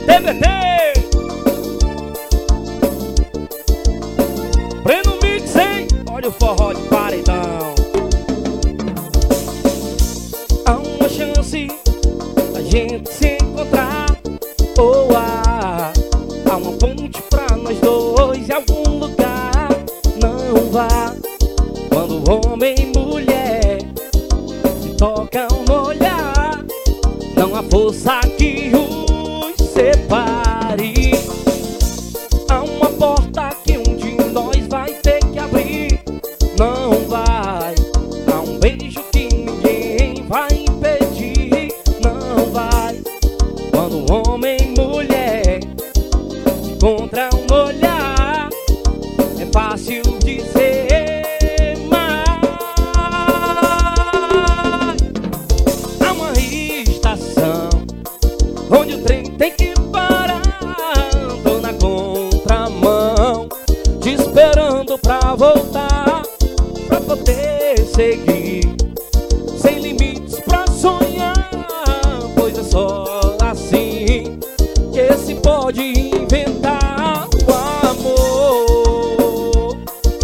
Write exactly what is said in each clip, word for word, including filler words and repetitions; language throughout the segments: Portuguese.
T V T Breno Mix, hein? Olha o forró de paredão. Há uma chance da gente se encontrar. Oh, ah, há uma ponte pra nós dois em algum lugar. Não vá quando homem e mulher se tocam no olhar. Não há força que os separe. Há uma porta que um de nós vai ter que abrir. Não vai. Há um beijo que ninguém vai impedir. Não vai. Quando homem e mulher se encontram no olhar, é fácil dizer, mas há uma estação onde o trem tem que parar. Tô na contramão, te esperando pra voltar, pra poder seguir, sem limites pra sonhar. Pois é só assim que se pode inventar o amor.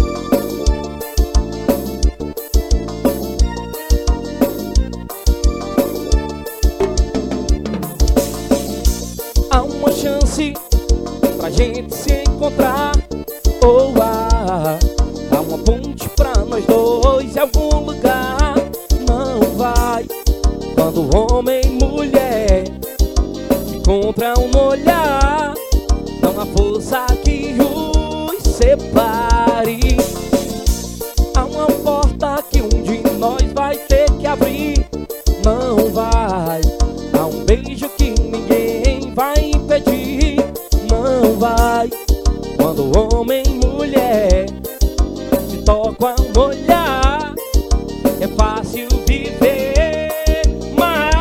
Há uma chance pra gente se encontrar. Oh, ah, há uma ponte pra nós dois em algum lugar. Não vai. Quando homem e mulher se encontram no olhar, não há força que os separe. Há uma porta que um de nós vai ter que abrir. Não vai. Há um beijo que ninguém vai impedir. Não vai. Quando homem e mulher se tocam no olhar, é fácil viver, mas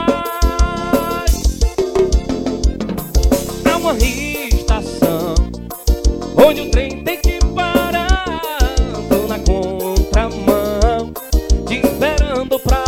há uma estação onde o trem tem que parar. Tô na contramão, te esperando pra